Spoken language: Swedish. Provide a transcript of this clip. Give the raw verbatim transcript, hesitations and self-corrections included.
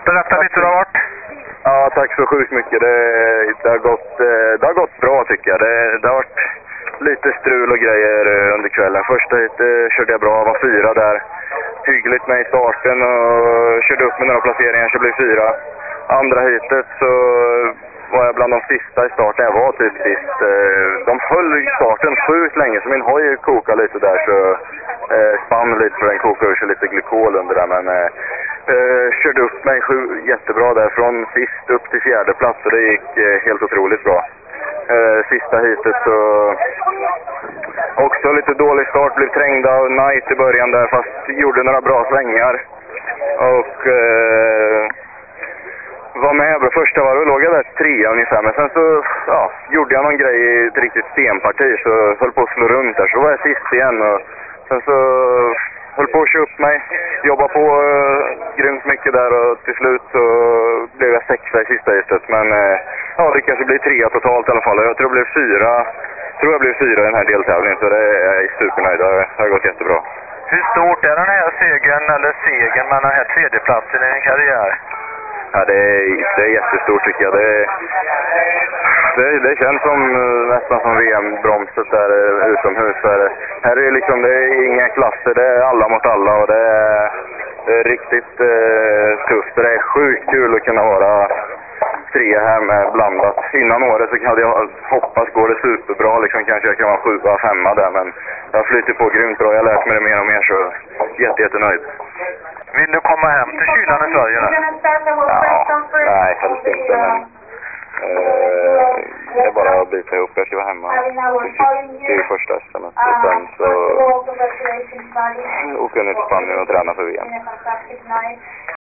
Berätta lite hur det har varit. Ja, tack så sjukt mycket. Det, det, har gått, det har gått bra tycker jag. Det, det har varit lite strul och grejer under kvällen. Första hit körde jag bra, jag var fyra där. Hyggligt med i starten och körde upp med några placeringar så jag blev fyra. Andra hitet så var jag bland de sista i starten. Jag var typ sist. De höll i starten sjukt länge så min hoj kokade lite där så eh, spann lite för den kokade ur sig lite glykol under där. Men eh, körde upp mig sju, jättebra där från sist upp till fjärde plats och det gick eh, helt otroligt bra. Eh, sista hitet så också lite dålig start, blev trängda av Knight i början där fast gjorde några bra svängar. Och eh, var med bra. Första varvet låg jag där trea ungefär, men sen så ja, gjorde jag någon grej i ett riktigt stenparti så höll på att slå runt där. Så var jag sist igen och sen så höll på att köra upp mig, jobba på uh, grymt mycket där och till slut så blev jag sexa i sista hitet. Men uh, ja, det kanske blir trea totalt i alla fall. Jag tror jag blev fyra, tror jag blev fyra i den här deltävlingen så det är jag supernöjd. Det har gått jättebra. Hur stort är den här segern eller segern med den här tredjeplatsen i din karriär? Ja, det är, det är jättestort tycker jag. Det, det, det känns som nästan som V M-bromset där utomhus. Här, här är det liksom, det är inga klasser, det är alla mot alla och det är, det är riktigt eh, tufft. Det är sjukt kul att kunna vara tre här med blandat. Innan året så hade jag hoppats gå det superbra, liksom kanske jag kan vara sjua, femma där, men jag flyter på grymt bra. Jag har lärt mig det mer och mer så jätte, jättenöjd. Vill du komma hem till kylan i Sverige nu? Ja, nej, helst inte, men eh, det är bara att byta ihop. Jag ska vara hemma till första semester, sen så åker jag ner till Spanien och tränar för V M.